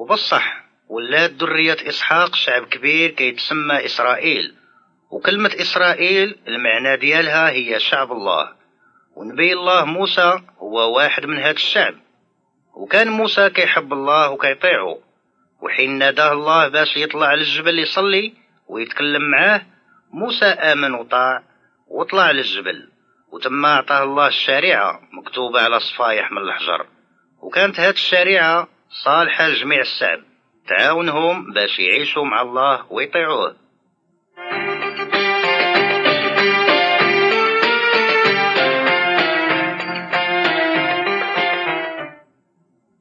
وبصح ولات ذرية إسحاق شعب كبير كيتسمى إسرائيل. وكلمة إسرائيل المعنى ديالها هي شعب الله، ونبي الله موسى هو واحد من هذا الشعب. وكان موسى كيحب الله وكيطيعه، وحين ناداه الله باش يطلع للجبل يصلي ويتكلم معاه، موسى آمن وطاع وطلع للجبل، وتما أعطاه الله الشريعة مكتوبة على صفايح من الحجر. وكانت هذه الشريعة صالحة لجميع الشعب، تعاونهم باش يعيشوا مع الله ويطيعوه.